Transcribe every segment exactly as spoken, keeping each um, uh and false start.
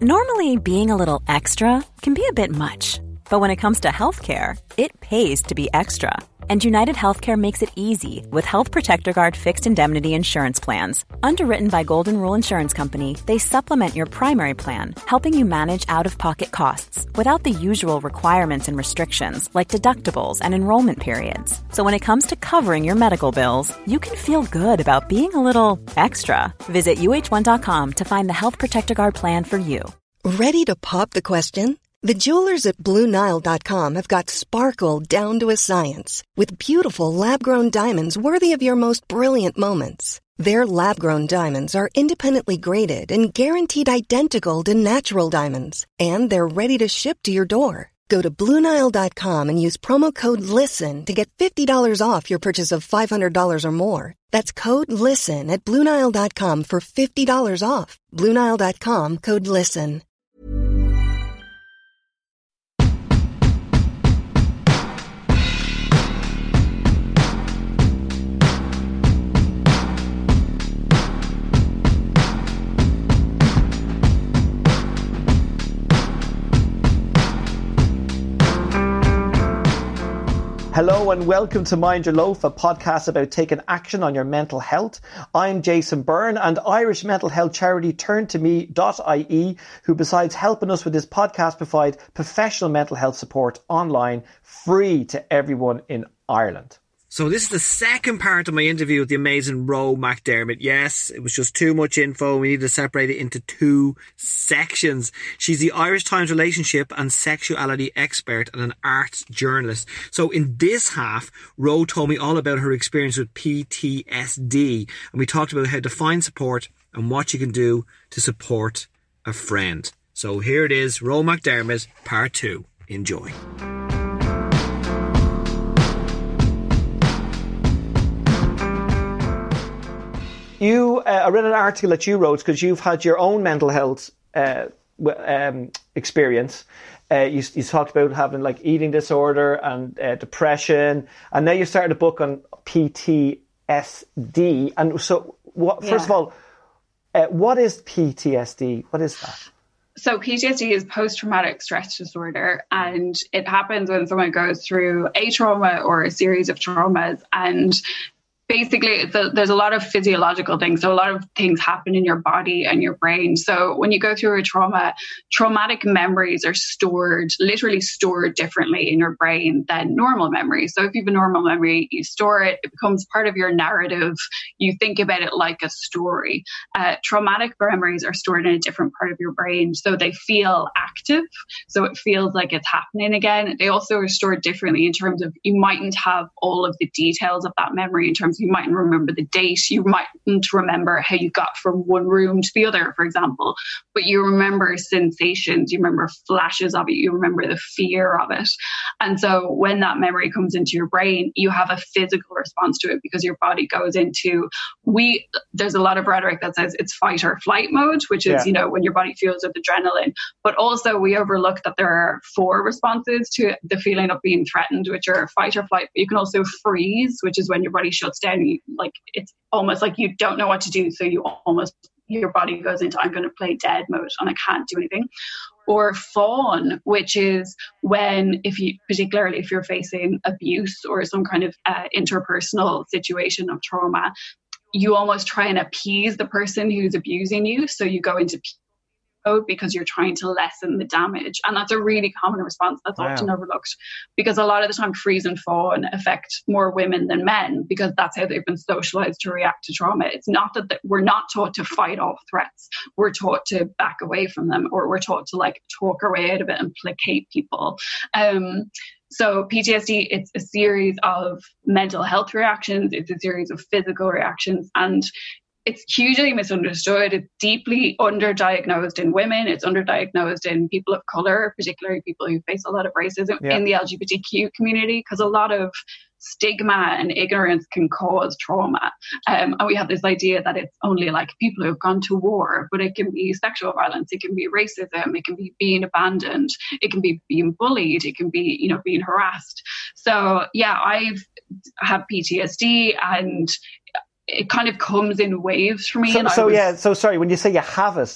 Normally, being a little extra can be a bit much, but when it comes to healthcare, it pays to be extra. And United Healthcare makes it easy with Health Protector Guard fixed indemnity insurance plans. Underwritten by Golden Rule Insurance Company, they supplement your primary plan, helping you manage out-of-pocket costs without the usual requirements and restrictions like deductibles and enrollment periods. So when it comes to covering your medical bills, you can feel good about being a little extra. Visit U H one dot com to find the Health Protector Guard plan for you. Ready to pop the question? The jewelers at Blue Nile dot com have got sparkle down to a science with beautiful lab-grown diamonds worthy of your most brilliant moments. Their lab-grown diamonds are independently graded and guaranteed identical to natural diamonds, and they're ready to ship to your door. Go to Blue Nile dot com and use promo code LISTEN to get fifty dollars off your purchase of five hundred dollars or more. That's code LISTEN at Blue Nile dot com for fifty dollars off. Blue Nile dot com, code LISTEN. Hello and welcome to Mind Your Loaf, a podcast about taking action on your mental health. I'm Jason Byrne, and Irish mental health charity turn to me dot I E, who besides helping us with this podcast provide professional mental health support online, free to everyone in Ireland. So this is the second part of my interview with the amazing Ro McDermott. Yes, it was just too much info. We needed to separate it into two sections. She's the Irish Times relationship and sexuality expert and an arts journalist. So in this half, Ro told me all about her experience with P T S D. And we talked about how to find support and what you can do to support a friend. So here it is, Ro McDermott, part two. Enjoy. You, uh, I read an article that you wrote because you've had your own mental health uh, um, experience. Uh, you, you talked about having like eating disorder and uh, depression, and now you started a book on P T S D. And so, what, yeah. first of all, uh, what is P T S D? What is that? So P T S D is post-traumatic stress disorder, and it happens when someone goes through a trauma or a series of traumas, and basically, the, there's a lot of physiological things. So a lot of things happen in your body and your brain. So when you go through a trauma, traumatic memories are stored, literally stored differently in your brain than normal memories. So if you have a normal memory, you store it, it becomes part of your narrative. You think about it like a story. Uh, traumatic memories are stored in a different part of your brain. So they feel active. So it feels like it's happening again. They also are stored differently in terms of you mightn't have all of the details of that memory in terms you mightn't remember the date, you mightn't remember how you got from one room to the other, for example, but you remember sensations, you remember flashes of it, you remember the fear of it. And so when that memory comes into your brain, you have a physical response to it because your body goes into, we, there's a lot of rhetoric that says it's fight or flight mode, which is, yeah. you know, when your body feels with adrenaline, but also we overlook that there are four responses to the feeling of being threatened, which are fight or flight, but you can also freeze, which is when your body shuts down. You, like it's almost like you don't know what to do, so you almost your body goes into I'm going to play dead mode and I can't do anything. Or fawn, which is when, if you particularly if you're facing abuse or some kind of uh, interpersonal situation of trauma, you almost try and appease the person who's abusing you, so you go into because you're trying to lessen the damage. And that's a really common response that's wow. often overlooked, because a lot of the time freeze and fawn affect more women than men because that's how they've been socialized to react to trauma. It's not that the, we're not taught to fight off threats. We're taught to back away from them, or we're taught to like talk our way out of it and placate people. Um, So P T S D, it's a series of mental health reactions. It's a series of physical reactions, and it's hugely misunderstood. It's deeply underdiagnosed in women. It's underdiagnosed in people of colour, particularly people who face a lot of racism yeah. in the L G B T Q community, because a lot of stigma and ignorance can cause trauma. Um, and we have this idea that it's only like people who have gone to war, but it can be sexual violence, it can be racism, it can be being abandoned, it can be being bullied, it can be, you know, being harassed. So yeah, I've had P T S D, and it kind of comes in waves for me. So, and so was, yeah, so sorry, when you say you have it,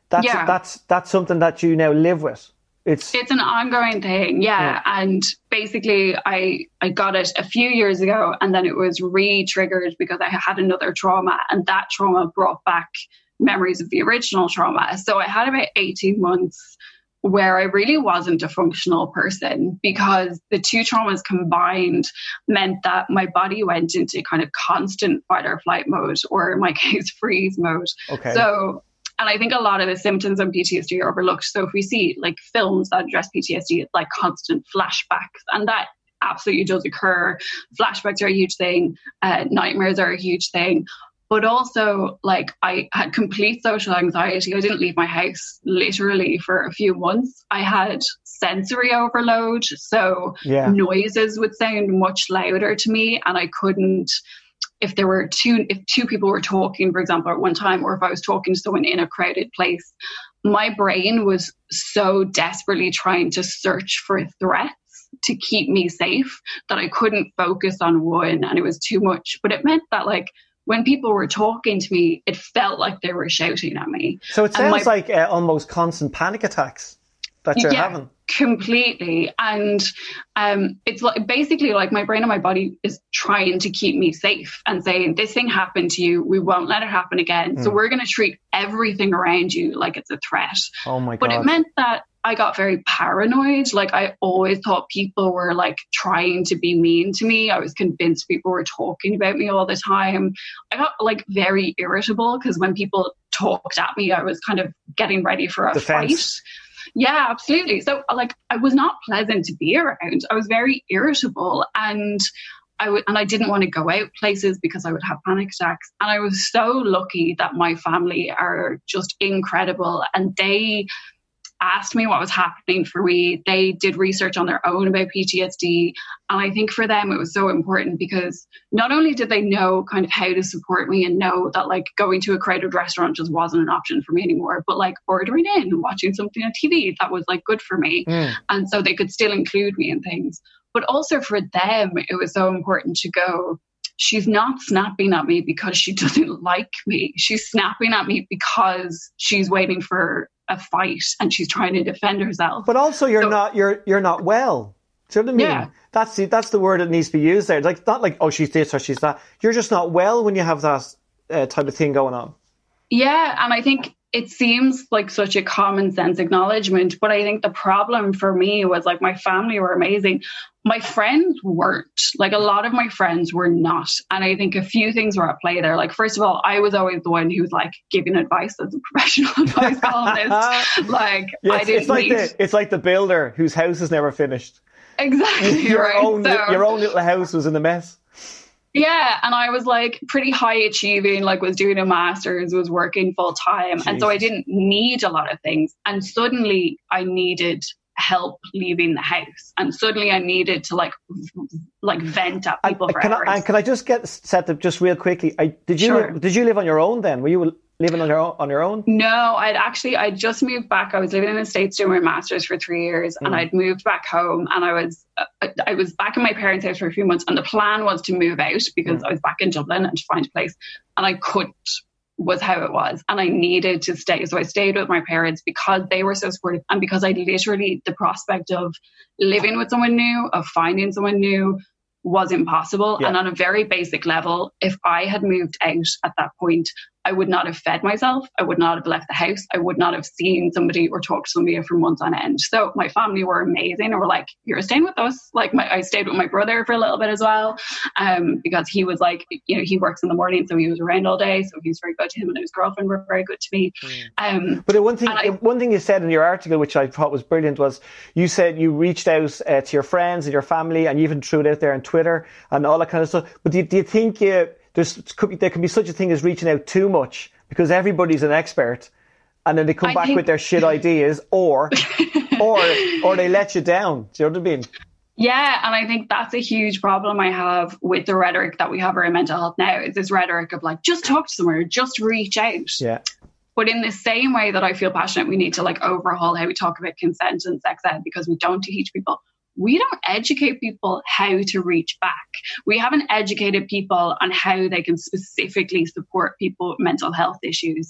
that's yeah. that's that's something that you now live with. It's it's an ongoing thing, yeah. yeah. And basically, I I got it a few years ago, and then it was re-triggered because I had another trauma, and that trauma brought back memories of the original trauma. So I had about eighteen months where I really wasn't a functional person because the two traumas combined meant that my body went into kind of constant fight or flight mode, or in my case, freeze mode. Okay. So. And I think a lot of the symptoms of P T S D are overlooked. So if we see like films that address P T S D, it's like constant flashbacks, and that absolutely does occur. Flashbacks are a huge thing. Uh, nightmares are a huge thing. But also, like, I had complete social anxiety. I didn't leave my house literally for a few months. I had sensory overload. So yeah. noises would sound much louder to me, and I couldn't. If there were two, if two people were talking, for example, at one time, or if I was talking to someone in a crowded place, my brain was so desperately trying to search for threats to keep me safe that I couldn't focus on one, and it was too much. But it meant that, like, when people were talking to me, it felt like they were shouting at me. So it sounds my, like uh, almost constant panic attacks that you're yeah, having. Completely. And um, it's like basically like my brain and my body is trying to keep me safe and saying, this thing happened to you, we won't let it happen again. Mm. So we're going to treat everything around you like it's a threat. Oh my God. But it meant that I got very paranoid. Like, I always thought people were like trying to be mean to me. I was convinced people were talking about me all the time. I got like very irritable because when people talked at me, I was kind of getting ready for a Defense. fight. Yeah, absolutely. So like, I was not pleasant to be around. I was very irritable, and I would, and I didn't want to go out places because I would have panic attacks. And I was so lucky that my family are just incredible, and they asked me what was happening for me. They did research on their own about P T S D. And I think for them, it was so important because not only did they know kind of how to support me and know that like going to a crowded restaurant just wasn't an option for me anymore, but like ordering in and watching something on T V, that was like good for me. Mm. And so they could still include me in things. But also for them, it was so important to go, she's not snapping at me because she doesn't like me. She's snapping at me because she's waiting for a fight and she's trying to defend herself. But also you're so, not you're you're not well. Do you know what I mean? Yeah. That's the that's the word that needs to be used there. Like, not like, oh, she's this or she's that. You're just not well when you have that uh, type of thing going on. Yeah, and I think it seems like such a common sense acknowledgement, but I think the problem for me was like my family were amazing. My friends weren't. Like, a lot of my friends were not. And I think a few things were at play there. Like, first of all, I was always the one who was like giving advice as a professional advice columnist. Like, yes, I didn't it's like need... the it's like the builder whose house is never finished. Exactly. Your right. own so, your own little house was in a mess. Yeah, and I was like pretty high achieving, like was doing a master's, was working full time. And so I didn't need a lot of things. And suddenly I needed help leaving the house. And suddenly I needed to like like vent at people and, for can hours. I, and can I just get set up just real quickly? I, did you Sure. did you live on your own then? Were you living on your own, on your own? No, I'd actually, I'd just moved back. I was living in the States doing my master's for three years mm. and I'd moved back home, and I was, uh, I was back in my parents' house for a few months, and the plan was to move out because mm. I was back in Dublin and to find a place, and I couldn't, was how it was. And I needed to stay. So I stayed with my parents because they were so supportive, and because I literally, the prospect of living with someone new, of finding someone new, was impossible. Yeah. And on a very basic level, if I had moved out at that point, I would not have fed myself. I would not have left the house. I would not have seen somebody or talked to somebody for months on end. So my family were amazing and were like, you're staying with us. Like, my, I stayed with my brother for a little bit as well, um, because he was like, you know, he works in the morning, so he was around all day. So he was very good to him, and his girlfriend were very good to me. Mm. Um, but the one thing, I, one thing you said in your article, which I thought was brilliant, was you said you reached out uh, to your friends and your family, and you even threw it out there on Twitter and all that kind of stuff. But do you, do you think uh, there's could be, there can be such a thing as reaching out too much? Because everybody's an expert, and then they come I back think... with their shit ideas, or, or, or they let you down. Do you know what I mean? Yeah, and I think that's a huge problem I have with the rhetoric that we have around mental health now. Is this rhetoric of like, just talk to someone, just reach out. Yeah. But in the same way that I feel passionate, we need to like overhaul how we talk about consent and sex ed, because we don't teach people. We don't educate people how to reach back. We haven't educated people on how they can specifically support people with mental health issues.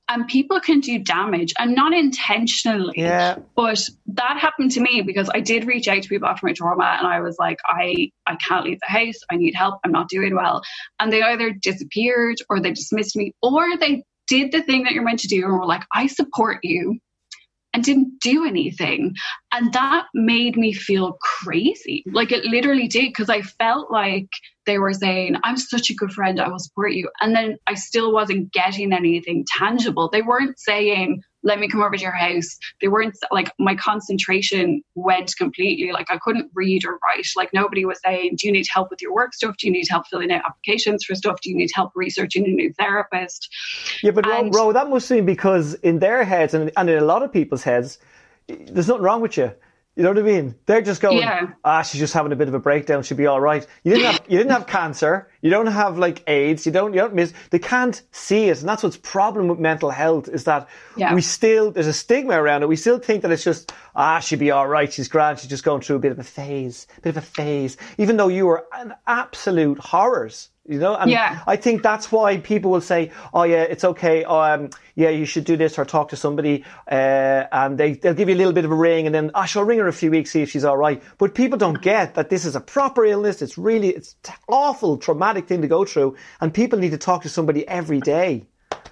And people can do damage, and not intentionally. Yeah. But that happened to me because I did reach out to people after my trauma, and I was like, I, I can't leave the house. I need help. I'm not doing well. And they either disappeared or they dismissed me, or they did the thing that you're meant to do and were like, I support you, and didn't do anything. And that made me feel crazy. Like, it literally did, because I felt like they were saying, I'm such a good friend, I will support you. And then I still wasn't getting anything tangible. They weren't saying, let me come over to your house. They weren't, like, my concentration went completely. Like, I couldn't read or write. Like, nobody was saying, do you need help with your work stuff? Do you need help filling out applications for stuff? Do you need help researching a new therapist? Yeah, but and, Ro, Ro, that must mean because in their heads and, and in a lot of people's heads, there's nothing wrong with you. You know what I mean? They're just going, yeah. ah, she's just having a bit of a breakdown. She'll be all right. You didn't have, you didn't have cancer. You don't have like AIDS. You don't, you don't miss. They can't see it, and that's what's problem with mental health is that yeah. we still there's a stigma around it. We still think that it's just ah, she'll be all right. She's grand. She's just going through a bit of a phase, bit of a phase. Even though you were an absolute horrors. You know, and yeah. I think that's why people will say, oh yeah, it's okay. Um, yeah, you should do this or talk to somebody. Uh, and they, they'll give you a little bit of a ring and then, I oh, shall ring her a few weeks, see if she's all right. But people don't get that this is a proper illness. It's really, it's an awful traumatic thing to go through. And people need to talk to somebody every day.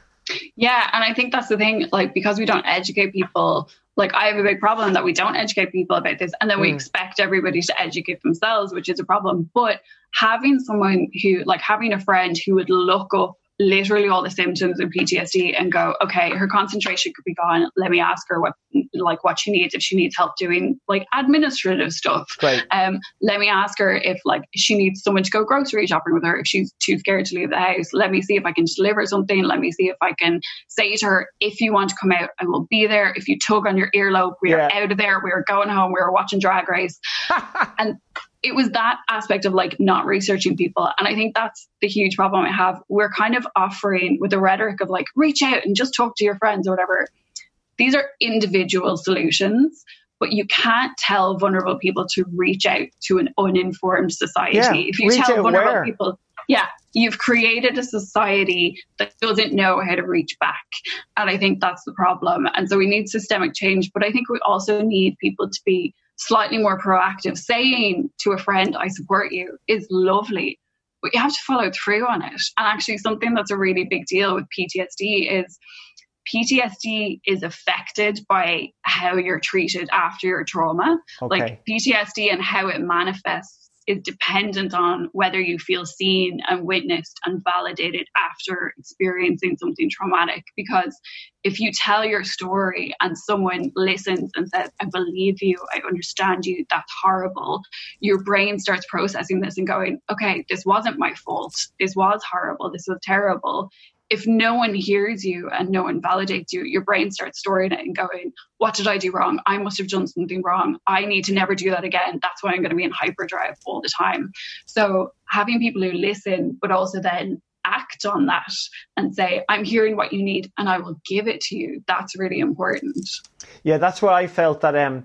Yeah. And I think that's the thing, like, because we don't educate people, like, I have a big problem that we don't educate people about this. And then we mm. expect everybody to educate themselves, which is a problem. But having someone who, like, having a friend who would look up literally all the symptoms of P T S D and go, okay, her concentration could be gone. Let me ask her what, like, what she needs, if she needs help doing like administrative stuff. Right. Um, let me ask her if, like, she needs someone to go grocery shopping with her if she's too scared to leave the house. Let me see if I can deliver something. Let me see if I can say to her, if you want to come out, I will be there. If you tug on your earlobe, we yeah. are out of there. We are going home. We are watching Drag Race. And it was that aspect of, like, not researching people. And I think that's the huge problem I have. We're kind of offering with the rhetoric of, like, reach out and just talk to your friends or whatever. These are individual solutions, but you can't tell vulnerable people to reach out to an uninformed society. Yeah, if you tell vulnerable where? people, yeah, you've created a society that doesn't know how to reach back. And I think that's the problem. And so we need systemic change, but I think we also need people to be slightly more proactive. Saying to a friend, I support you, is lovely, but you have to follow through on it. And actually, something that's a really big deal with P T S D is P T S D is affected by how you're treated after your trauma. Okay. Like, P T S D and how it manifests is dependent on whether you feel seen and witnessed and validated after experiencing something traumatic. Because if you tell your story and someone listens and says, I believe you, I understand you, that's horrible, your brain starts processing this and going, okay, this wasn't my fault. This was horrible. This was terrible. If no one hears you and no one validates you, your brain starts storing it and going, what did I do wrong? I must have done something wrong. I need to never do that again. That's why I'm going to be in hyperdrive all the time. So having people who listen, but also then act on that and say, I'm hearing what you need and I will give it to you. That's really important. Yeah, that's where I felt that, um,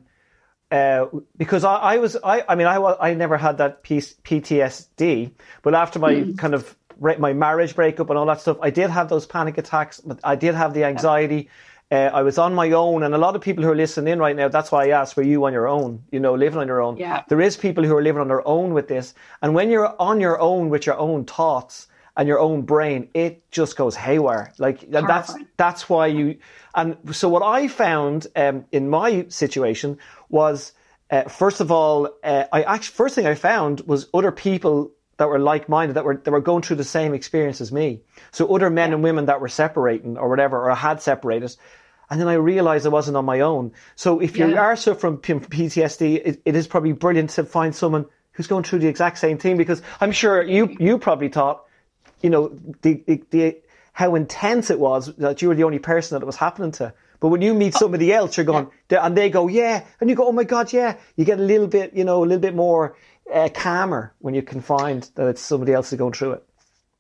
uh, because I, I was, I, I mean, I, I never had that P T S D, but after my mm. kind of my marriage breakup and all that stuff, I did have those panic attacks. I did have the anxiety. Uh, I was on my own, and a lot of people who are listening in right now, that's why I asked, were you on your own, you know, living on your own? Yeah. There is people who are living on their own with this. And when you're on your own with your own thoughts and your own brain, it just goes haywire. Like, and that's, that's why you, and so what I found um, in my situation was, uh, first of all, uh, I actually, first thing I found was other people that were like-minded, that were that were going through the same experience as me. So other men yeah. and women that were separating or whatever, or had separated. And then I realized I wasn't on my own. So if you yeah. are suffering from P T S D, it, it is probably brilliant to find someone who's going through the exact same thing, because I'm sure you you probably thought, you know, the, the, the how intense it was that you were the only person that it was happening to. But when you meet somebody else, you're going, yeah. and they go, yeah, and you go, oh my God, yeah. You get a little bit, you know, a little bit more Uh, calmer when you can find that it's somebody else who's going through it.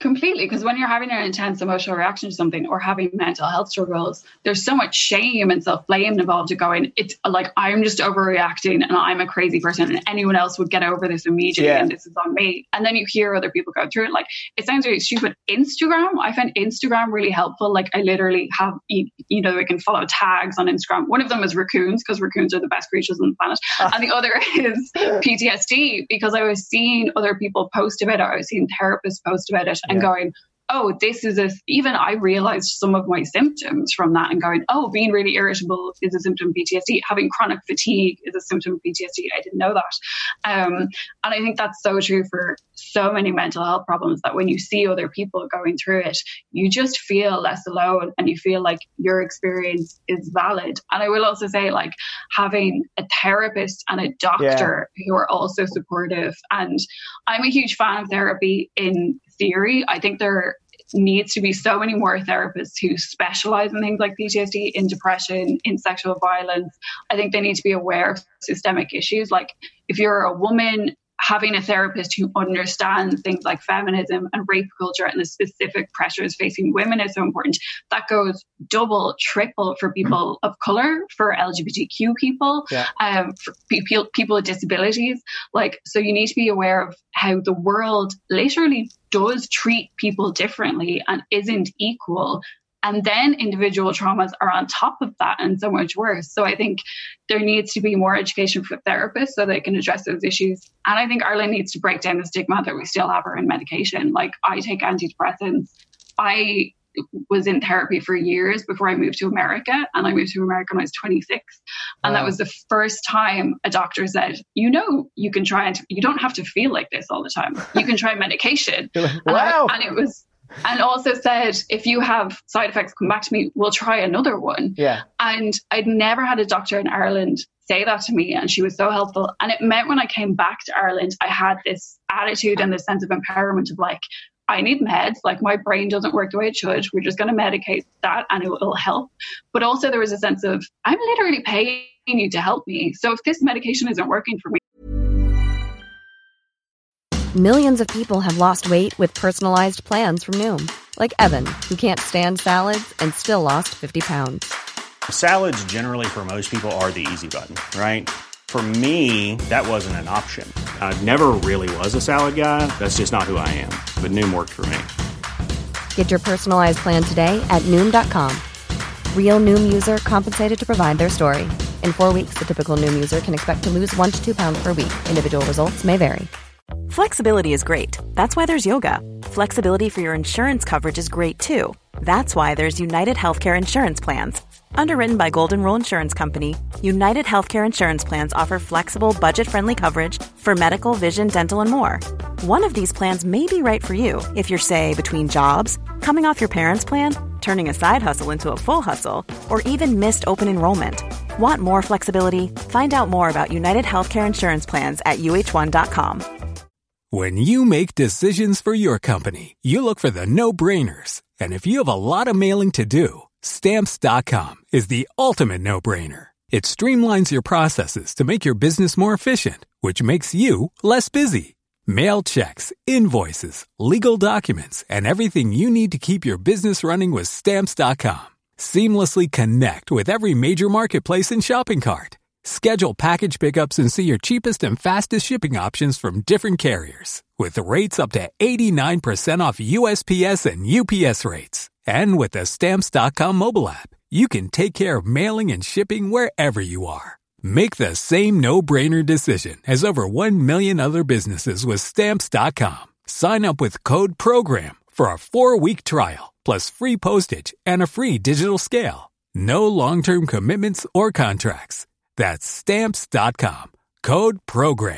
Completely, because when you're having an intense emotional reaction to something or having mental health struggles, there's so much shame and self-blame involved in going, it's like, I'm just overreacting and I'm a crazy person and anyone else would get over this immediately yeah. and this is on me. And then you hear other people go through it. Like, it sounds really stupid. Instagram, I find Instagram really helpful. Like, I literally have, you, you know, we can follow tags on Instagram. One of them is raccoons, because raccoons are the best creatures on the planet. And the other is P T S D, because I was seeing other people post about it. I was seeing therapists post about it. And going, oh, this is a, even I realized some of my symptoms from that and going, oh, being really irritable is a symptom of P T S D. Having chronic fatigue is a symptom of P T S D. I didn't know that. Um, and I think that's so true for so many mental health problems, that when you see other people going through it, you just feel less alone and you feel like your experience is valid. And I will also say, like, having a therapist and a doctor yeah. who are also supportive. And I'm a huge fan of therapy in theory. I think there needs to be so many more therapists who specialize in things like P T S D, in depression, in sexual violence. I think they need to be aware of systemic issues. Like, if you're a woman, having a therapist who understands things like feminism and rape culture and the specific pressures facing women is so important. That goes double, triple for people of color, for L G B T Q people, yeah. um, for people, people with disabilities. Like, so you need to be aware of how the world literally does treat people differently and isn't equal. And then individual traumas are on top of that and so much worse. So I think there needs to be more education for therapists so they can address those issues. And I think Ireland needs to break down the stigma that we still have around medication. Like, I take antidepressants. I was in therapy for years before I moved to America. And I moved to America when I was twenty-six. And wow. that was the first time a doctor said, you know, you can try it. You don't have to feel like this all the time. You can try medication. Wow. And, I, and it was... And also said, if you have side effects, come back to me, we'll try another one. Yeah. And I'd never had a doctor in Ireland say that to me. And she was so helpful. And it meant when I came back to Ireland, I had this attitude and this sense of empowerment of like, I need meds. Like, my brain doesn't work the way it should. We're just going to medicate that and it will help. But also there was a sense of, I'm literally paying you to help me. So if this medication isn't working for me. Millions of people have lost weight with personalized plans from Noom. Like Evan, who can't stand salads and still lost fifty pounds. Salads generally for most people are the easy button, right? For me, that wasn't an option. I never really was a salad guy. That's just not who I am. But Noom worked for me. Get your personalized plan today at Noom dot com. Real Noom user compensated to provide their story. In four weeks, the typical Noom user can expect to lose one to two pounds per week. Individual results may vary. Flexibility is great. That's why there's yoga. Flexibility for your insurance coverage is great too. That's why there's United Healthcare Insurance Plans. Underwritten by Golden Rule Insurance Company, United Healthcare Insurance Plans offer flexible, budget-friendly coverage for medical, vision, dental, and more. One of these plans may be right for you if you're, say, between jobs, coming off your parents' plan, turning a side hustle into a full hustle, or even missed open enrollment. Want more flexibility? Find out more about United Healthcare Insurance Plans at U H one dot com. When you make decisions for your company, you look for the no-brainers. And if you have a lot of mailing to do, Stamps dot com is the ultimate no-brainer. It streamlines your processes to make your business more efficient, which makes you less busy. Mail checks, invoices, legal documents, and everything you need to keep your business running with Stamps dot com. Seamlessly connect with every major marketplace and shopping cart. Schedule package pickups and see your cheapest and fastest shipping options from different carriers. With rates up to eighty-nine percent off U S P S and U P S rates. And with the Stamps dot com mobile app, you can take care of mailing and shipping wherever you are. Make the same no-brainer decision as over one million other businesses with Stamps dot com. Sign up with code PROGRAM for a four-week trial, plus free postage and a free digital scale. No long-term commitments or contracts. That's Stamps dot com. Code PROGRAM.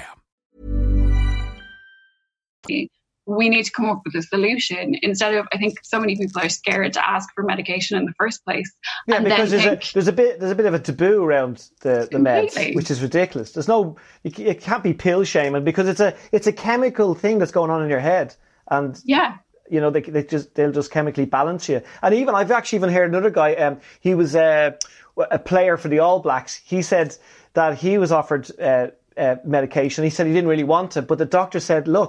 We need to come up with a solution instead of, I think so many people are scared to ask for medication in the first place. Yeah, and because then there's, think, a, there's a bit there's a bit of a taboo around the, the meds, completely. which is ridiculous. There's no, it can't be pill shaming because it's a it's a chemical thing that's going on in your head, and yeah. You know, they they just they'll just chemically balance you. And even I've actually even heard another guy. Um, he was a a player for the All Blacks. He said that he was offered uh, uh, medication. He said he didn't really want it, but the doctor said, "Look,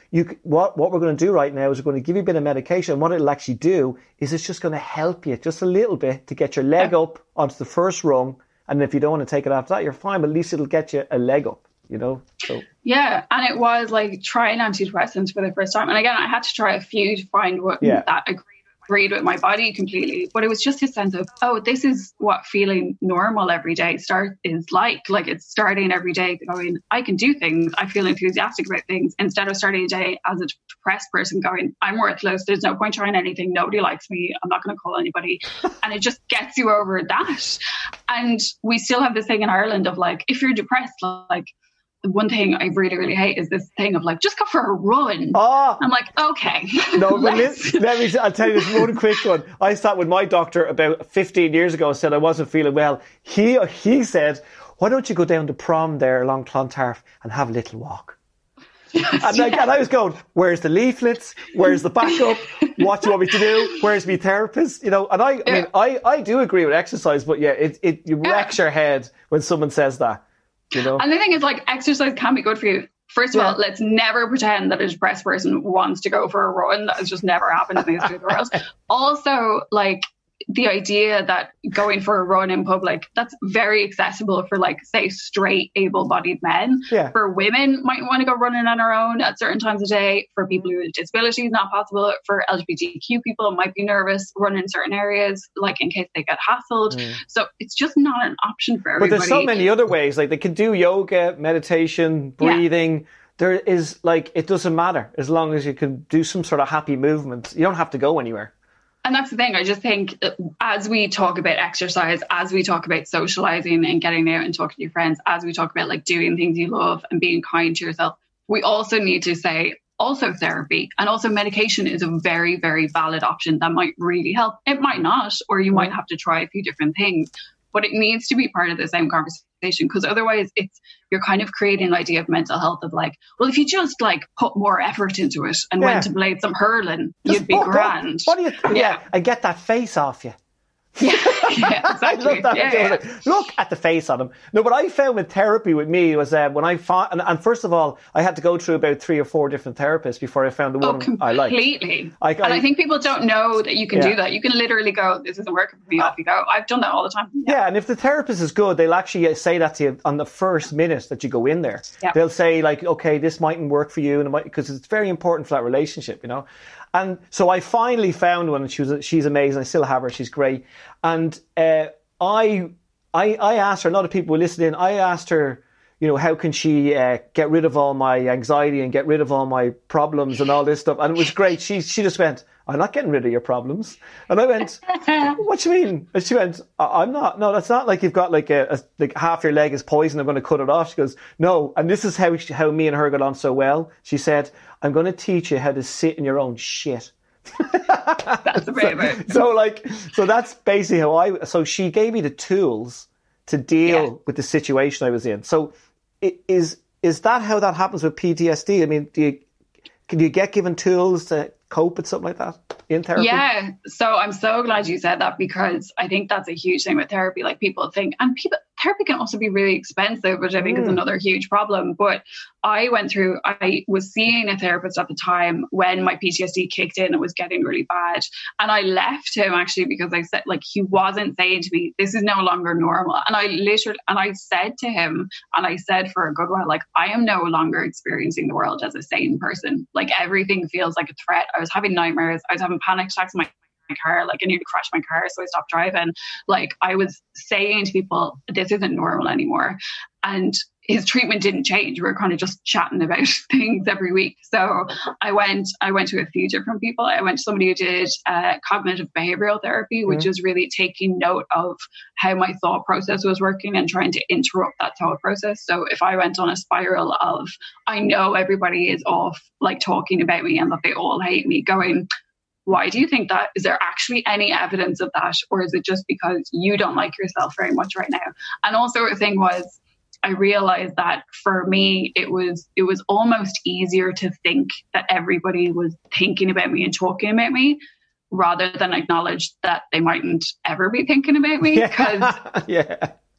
you, what, what we're going to do right now is we're going to give you a bit of medication. And what it'll actually do is it's just going to help you just a little bit to get your leg up onto the first rung. And if you don't want to take it after that, you're fine, but at least it'll get you a leg up, you know? So yeah, and it was like trying antidepressants for the first time. And again, I had to try a few to find what yeah. that agreed, agreed with my body completely. But it was just a sense of, oh, this is what feeling normal every day start is like. Like it's starting every day going, I can do things. I feel enthusiastic about things, instead of starting a day as a depressed person going, I'm worthless. There's no point trying anything. Nobody likes me. I'm not going to call anybody. And it just gets you over that. And we still have this thing in Ireland of like, if you're depressed, like, the one thing I really, really hate is this thing of like, just go for a run. Oh. I'm like, okay. No, but let, let me, I'll tell you this one quick one. I sat with my doctor about fifteen years ago and said I wasn't feeling well. He he said, why don't you go down to prom there along Clontarf and have a little walk? Yes, and, like, yeah. and I was going, where's the leaflets? Where's the backup? What do you want me to do? Where's my therapist? You know, and I, yeah. I mean, I, I do agree with exercise, but yeah, it, it you yeah. wrecks your head when someone says that. You know? And the thing is, like, exercise can be good for you. First of yeah. all, let's never pretend that a depressed person wants to go for a run. That has just never happened in the history of the world. Also, like, the idea that going for a run in public, that's very accessible for, like, say, straight, able-bodied men. Yeah. For women, might want to go running on our own at certain times of day. For people with disabilities, not possible. For L G B T Q people, might be nervous running in certain areas, like in case they get hassled. Mm. So it's just not an option for everybody. But there's so many other ways. Like, they can do yoga, meditation, breathing. Yeah. There is, like, it doesn't matter as long as you can do some sort of happy movement. You don't have to go anywhere. And that's the thing. I just think as we talk about exercise, as we talk about socializing and getting out and talking to your friends, as we talk about like doing things you love and being kind to yourself, we also need to say also therapy and also medication is a very, very valid option that might really help. It might not, or you might have to try a few different things, but it needs to be part of the same conversation, because otherwise it's you're kind of creating an idea of mental health of like, well, if you just like put more effort into it and yeah. went and played some hurling, just you'd be grand. What do you th- yeah. yeah, and get that face off you. Yeah, yeah, exactly. that. Yeah, yeah. Look at the face on him. No, what I found with therapy with me was uh, when I found, and, and first of all, I had to go through about three or four different therapists before I found the one oh, I liked. Completely. I, I, and I think people don't know that you can yeah. do that. You can literally go, this isn't working for me, off you go. I've done that all the time. Yeah. yeah, and if the therapist is good, they'll actually say that to you on the first minute that you go in there. Yeah. They'll say like, okay, this mightn't work for you, and because it it's very important for that relationship, you know. And so I finally found one, and she was she's amazing. I still have her; she's great. And uh, I, I, I asked her. A lot of people were listening. I asked her, you know, how can she uh, get rid of all my anxiety and get rid of all my problems and all this stuff? And it was great. She she just went, I'm not getting rid of your problems. And I went, what do you mean? And she went, I'm not. No, that's not like you've got like a, a like half your leg is poison. I'm going to cut it off. She goes, no. And this is how she, how me and her got on so well. She said, I'm going to teach you how to sit in your own shit. That's amazing. So, so like, so that's basically how I, so she gave me the tools to deal yeah. with the situation I was in. So it, is, is that how that happens with P T S D? I mean, do you, can you get given tools to cope with something like that in therapy? Yeah. So I'm so glad you said that, because I think that's a huge thing with therapy. Like people think, and people, therapy can also be really expensive, which I think mm. is another huge problem. But I went through, I was seeing a therapist at the time when my P T S D kicked in. It was getting really bad. And I left him actually because I said, like, he wasn't saying to me, this is no longer normal. And I literally, and I said to him, and I said for a good while, like, I am no longer experiencing the world as a sane person. Like everything feels like a threat. I was having nightmares. I was having panic attacks in my my car, like I nearly crashed my car, so I stopped driving. Like I was saying to people, this isn't normal anymore. And his treatment didn't change. We were kind of just chatting about things every week. So I went, I went to a few different people. I went to somebody who did uh, cognitive behavioral therapy, which mm-hmm. is really taking note of how my thought process was working and trying to interrupt that thought process. So if I went on a spiral of, I know everybody is off, like talking about me and that they all hate me, going, why do you think that? Is there actually any evidence of that? Or is it just because you don't like yourself very much right now? And also the thing was, I realized that for me, it was it was almost easier to think that everybody was thinking about me and talking about me, rather than acknowledge that they mightn't ever be thinking about me. Because yeah.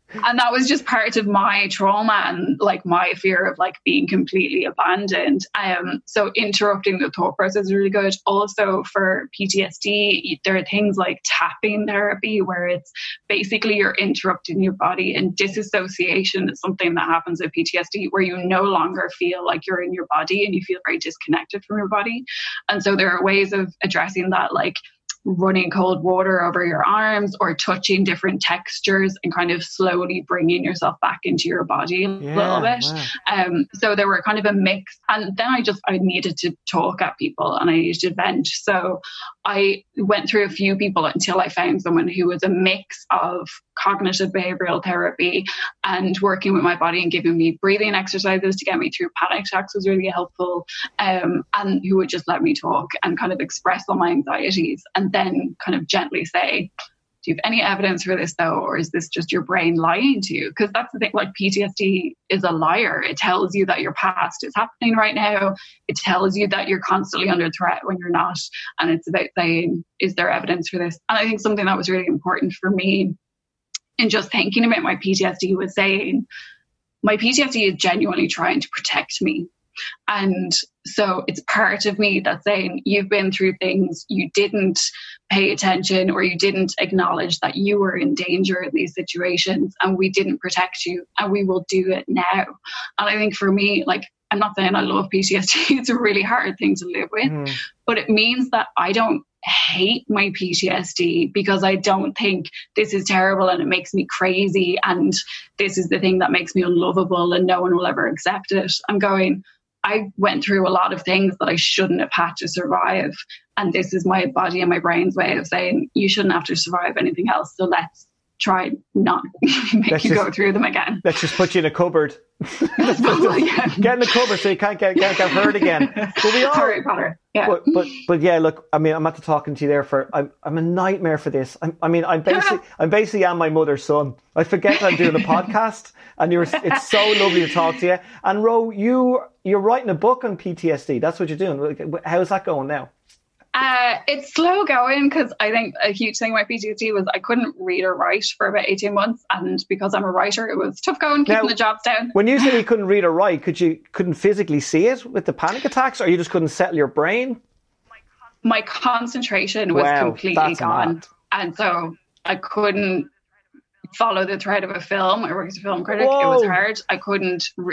And that was just part of my trauma and like my fear of like being completely abandoned. Um, so interrupting the thought process is really good. Also for P T S D, there are things like tapping therapy where it's basically you're interrupting your body, and disassociation is something that happens with P T S D where you no longer feel like you're in your body and you feel very disconnected from your body. And so there are ways of addressing that, like running cold water over your arms or touching different textures and kind of slowly bringing yourself back into your body a yeah, little bit. Wow. Um, so there were kind of a mix. And then I just, I needed to talk at people and I needed to vent. So I went through a few people until I found someone who was a mix of cognitive behavioral therapy and working with my body and giving me breathing exercises to get me through panic attacks was really helpful. Um, and who would just let me talk and kind of express all my anxieties and then kind of gently say, do you have any evidence for this though? Or is this just your brain lying to you? Because that's the thing, like P T S D is a liar. It tells you that your past is happening right now. It tells you that you're constantly under threat when you're not. And it's about saying, is there evidence for this? And I think something that was really important for me in just thinking about my P T S D was saying, my P T S D is genuinely trying to protect me. And so it's part of me that's saying, you've been through things, you didn't pay attention or you didn't acknowledge that you were in danger in these situations and we didn't protect you and we will do it now. And I think for me, like, I'm not saying I love P T S D, it's a really hard thing to live with, mm. but it means that I don't hate my P T S D because I don't think this is terrible and it makes me crazy and this is the thing that makes me unlovable and no one will ever accept it. I'm going, I went through a lot of things that I shouldn't have had to survive. And this is my body and my brain's way of saying, you shouldn't have to survive anything else. So let's try not make let's you just, go through them again. Let's just put you in a cupboard. Probably, yeah. Get in the cupboard so you can't get, get, get hurt again. But we all, Harry Potter. Yeah. But, but but yeah, look, I mean, I'm after talking to you there for, I'm I'm a nightmare for this. I'm, I mean, I'm basically, I'm basically am my mother's son. I forget I'm doing a podcast and you're, it's so lovely to talk to you. And Ro, you, you're writing a book on P T S D. That's what you're doing. How's that going now? Uh, it's slow going because I think a huge thing about P T S D was I couldn't read or write for about eighteen months, and because I'm a writer, it was tough going, keeping now, the jobs down. When you said you couldn't read or write, could you couldn't physically see it with the panic attacks, or you just couldn't settle your brain? My concentration was wow, completely gone, mad. And so I couldn't follow the thread of a film. I worked as a film critic. Whoa. It was hard. I couldn't. Re-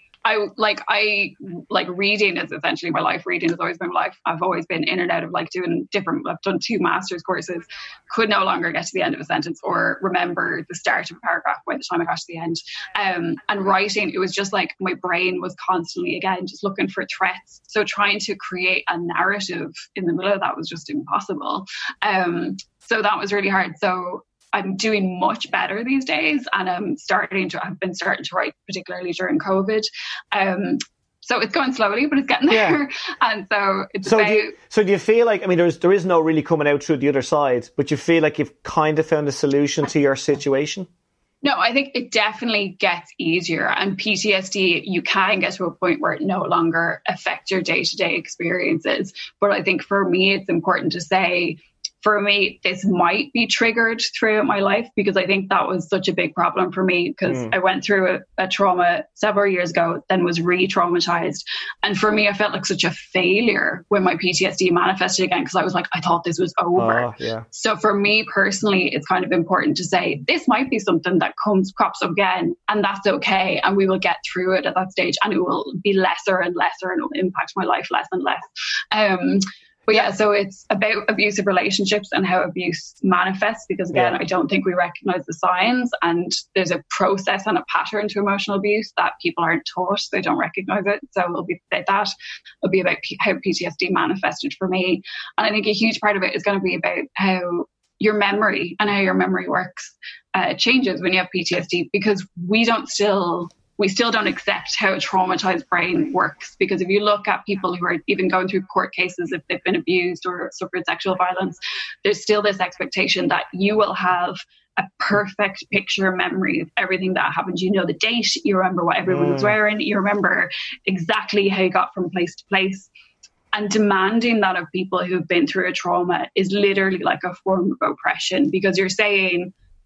I like I like reading is essentially my life. Reading has always been my life. I've always been in and out of like doing different. I've done two master's courses. Could no longer get to the end of a sentence or remember the start of a paragraph by the time I got to the end. Um, and writing, it was just like my brain was constantly again just looking for threats. So trying to create a narrative in the middle of that was just impossible. Um, so that was really hard. So I'm doing much better these days, and I'm starting to, I've been starting to write, particularly during COVID. Um, so it's going slowly, but it's getting there. Yeah. And so it's so about... Do you, so do you feel like, I mean, there's, there is no really coming out through the other side, but you feel like you've kind of found a solution to your situation? No, I think it definitely gets easier. And P T S D, you can get to a point where it no longer affects your day-to-day experiences. But I think for me, it's important to say, for me, this might be triggered throughout my life because I think that was such a big problem for me because mm. I went through a, a trauma several years ago, then was re-traumatized. And for me, I felt like such a failure when my P T S D manifested again because I was like, I thought this was over. Oh, yeah. So for me personally, it's kind of important to say this might be something that comes crops up again, and that's okay. And we will get through it at that stage, and it will be lesser and lesser, and it will impact my life less and less. Um, But yeah, so it's about abusive relationships and how abuse manifests, because again, yeah. I don't think we recognize the signs, and there's a process and a pattern to emotional abuse that people aren't taught. They don't recognize it. So it'll be about that. It'll be about P- how P T S D manifested for me. And I think a huge part of it is going to be about how your memory and how your memory works uh, changes when you have P T S D, because we don't still... we still don't accept how a traumatized brain works. Because if you look at people who are even going through court cases, if they've been abused or suffered sexual violence, there's still this expectation that you will have a perfect picture memory of everything that happened. You know the date, you remember what everyone mm. was wearing, you remember exactly how you got from place to place. And demanding that of people who've been through a trauma is literally like a form of oppression, because you're saying,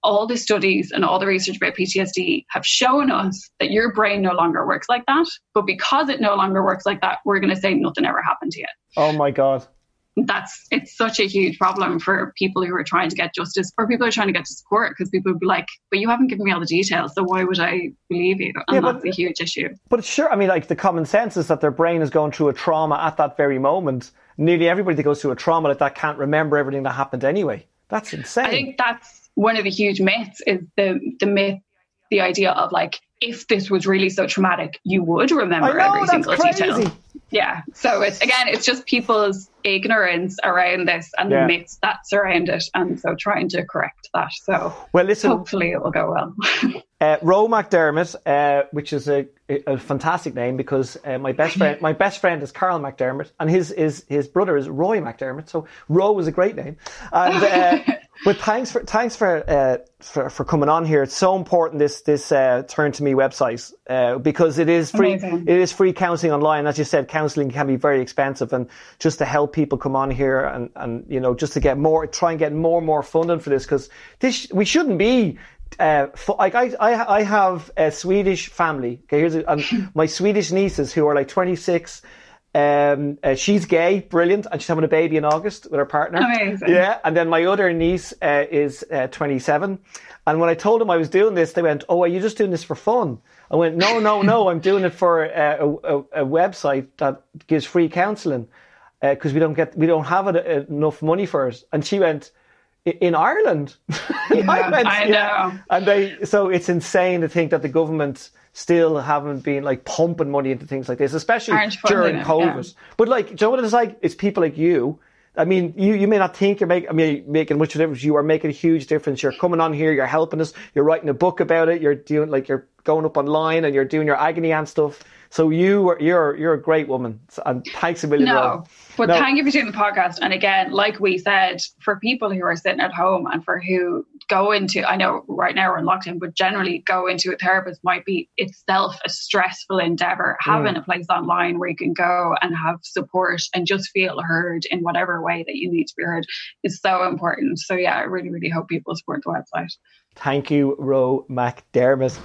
all the studies and all the research about P T S D have shown us that your brain no longer works like that. But because it no longer works like that, we're going to say nothing ever happened to you. Oh my God. That's, it's such a huge problem for people who are trying to get justice, or people who are trying to get to support, because people would be like, but you haven't given me all the details, so why would I believe you? And yeah, that's but, a huge issue. But sure, I mean, like the common sense is that their brain is going through a trauma at that very moment. Nearly everybody that goes through a trauma like that can't remember everything that happened anyway. That's insane. I think that's one of the huge myths, is the, the myth, the idea of like, if this was really so traumatic, you would remember I know, every that's single crazy. detail. Yeah. So it's, again, it's just people's ignorance around this and yeah. the myths that surround it. And so trying to correct that. So well, listen, hopefully it will go well. uh, Ro McDermott, uh, which is a, a fantastic name, because uh, my best friend, my best friend is Carl McDermott, and his, his, his brother is Roy McDermott. So Ro was a great name. And, uh, but thanks for, thanks for, uh, for, for coming on here. It's so important, this, this, uh, Turn to Me website, uh, because it is free, Amazing. It is free counselling online. As you said, counselling can be very expensive, and just to help people come on here and, and, you know, just to get more, try and get more and more funding for this, because this, we shouldn't be, uh, like I, I, I have a Swedish family. Okay, here's a, and my Swedish nieces who are like twenty-six. Um, uh, she's gay, brilliant, and she's having a baby in August with her partner. Amazing. Yeah, and then my other niece uh, is uh, twenty-seven. And when I told them I was doing this, they went, "Oh, are you just doing this for fun?" I went, "No, no, no. I'm doing it for uh, a, a, a website that gives free counselling because uh, we don't get, we don't have it, enough money for it." And she went, "In Ireland?" Yeah, I, went, I know. Yeah. And they, so it's insane to think that the government still haven't been like pumping money into things like this, especially during COVID. Yeah. But like, do you know what it's like? It's people like you. I mean, you, you may not think you're making, I mean, making much of a difference. You are making a huge difference. You're coming on here, you're helping us, you're writing a book about it, you're doing, like, you're going up online and you're doing your agony aunt stuff. So you are, you're, you're a great woman. And thanks a million. No, Rob. but no. Thank you for doing the podcast. And again, like we said, for people who are sitting at home and for who go into, I know right now we're in lockdown, but generally go into a therapist might be itself a stressful endeavor. Mm. Having a place online where you can go and have support and just feel heard in whatever way that you need to be heard is so important. So yeah, I really, really hope people support the website. Thank you, Ro McDermott.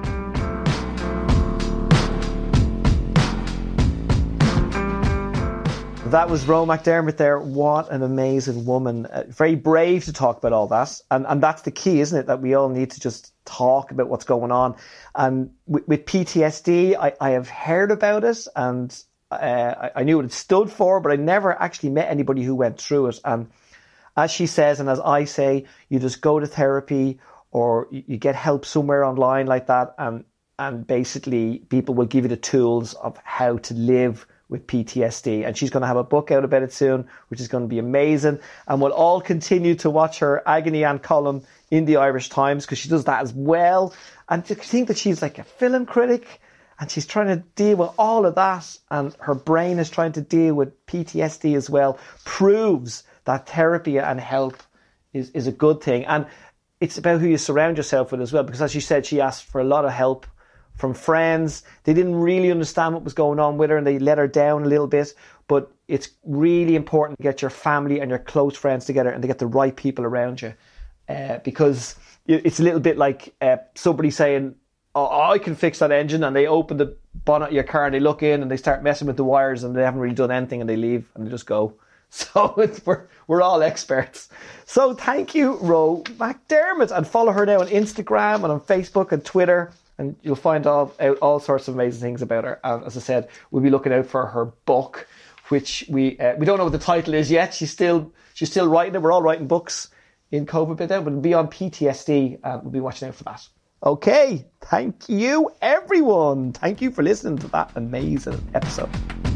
That was Ro McDermott there. What an amazing woman. Uh, very brave to talk about all that. And and that's the key, isn't it? That we all need to just talk about what's going on. And with, with P T S D, I, I have heard about it, and uh, I, I knew what it stood for, but I never actually met anybody who went through it. And as she says, and as I say, you just go to therapy or you, you get help somewhere online like that. And, and basically people will give you the tools of how to live with P T S D, and she's going to have a book out about it soon, which is going to be amazing. And we'll all continue to watch her agony aunt column in the Irish Times, because she does that as well. And to think that she's like a film critic and she's trying to deal with all of that, and her brain is trying to deal with P T S D as well, proves that therapy and help is, is a good thing. And it's about who you surround yourself with as well, because as she said, she asked for a lot of help from friends. They didn't really understand what was going on with her and they let her down a little bit. But it's really important to get your family and your close friends together and to get the right people around you. Uh, because it's a little bit like uh, somebody saying, "Oh, I can fix that engine," and they open the bonnet of your car and they look in and they start messing with the wires and they haven't really done anything and they leave and they just go. So it's, we're, we're all experts. So thank you, Ro McDermott, and follow her now on Instagram and on Facebook and Twitter. And you'll find all, out all sorts of amazing things about her. And as I said, we'll be looking out for her book, which we uh, we don't know what the title is yet. She's still she's still writing it. We're all writing books in COVID bit now, but it'll be on P T S D, and we'll be watching out for that. Okay, thank you, everyone. Thank you for listening to that amazing episode.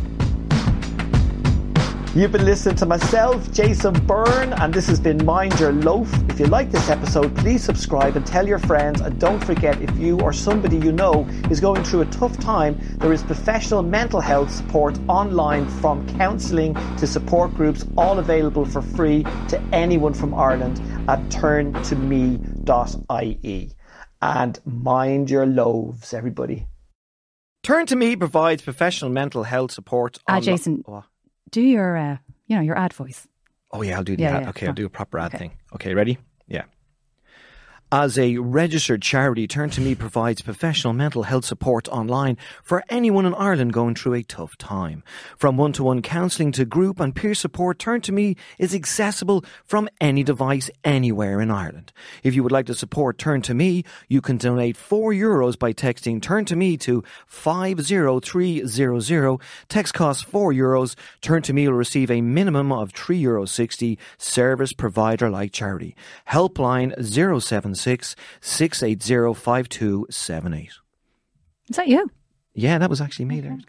You've been listening to myself, Jason Byrne, and this has been Mind Your Loaf. If you like this episode, please subscribe and tell your friends. And don't forget, if you or somebody you know is going through a tough time, there is professional mental health support online, from counselling to support groups, all available for free to anyone from Ireland at turn to me dot I E. And mind your loaves, everybody. Turn to Me provides professional mental health support. Ah, uh, Jason. Oh. Do your, uh, you know, your ad voice. Oh yeah, I'll do the yeah, ad. yeah, okay, no. I'll do a proper ad okay. thing. Okay, ready? Yeah. As a registered charity, Turn to Me provides professional mental health support online for anyone in Ireland going through a tough time. From one-to-one counselling to group and peer support, Turn to Me is accessible from any device anywhere in Ireland. If you would like to support Turn to Me, you can donate four euros by texting Turn to Me to five zero three zero zero. Text costs four euros. Turn to Me will receive a minimum of three euros sixty. Service provider like charity. Helpline zero seven six, six eight zero, five two seven eight. Is that you? Yeah, that was actually me there.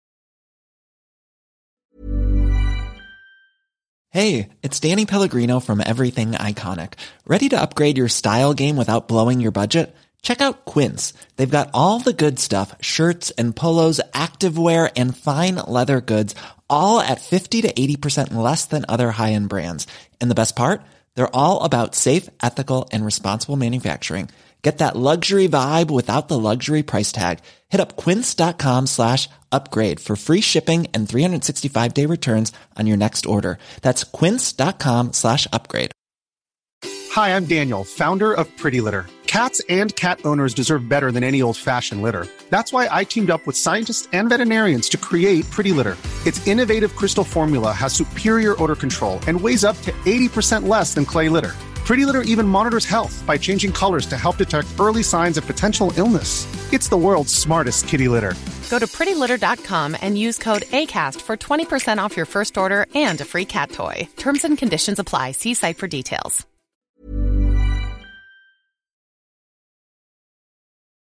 Hey, it's Danny Pellegrino from Everything Iconic. Ready to upgrade your style game without blowing your budget? Check out Quince. They've got all the good stuff, shirts and polos, activewear, and fine leather goods, all at fifty to eighty percent less than other high-end brands. And the best part? They're all about safe, ethical, and responsible manufacturing. Get that luxury vibe without the luxury price tag. Hit up quince.com slash upgrade for free shipping and three sixty-five day returns on your next order. That's quince.com slash upgrade. Hi, I'm Daniel, founder of Pretty Litter. Cats and cat owners deserve better than any old-fashioned litter. That's why I teamed up with scientists and veterinarians to create Pretty Litter. Its innovative crystal formula has superior odor control and weighs up to eighty percent less than clay litter. Pretty Litter even monitors health by changing colors to help detect early signs of potential illness. It's the world's smartest kitty litter. Go to pretty litter dot com and use code ACAST for twenty percent off your first order and a free cat toy. Terms and conditions apply. See site for details.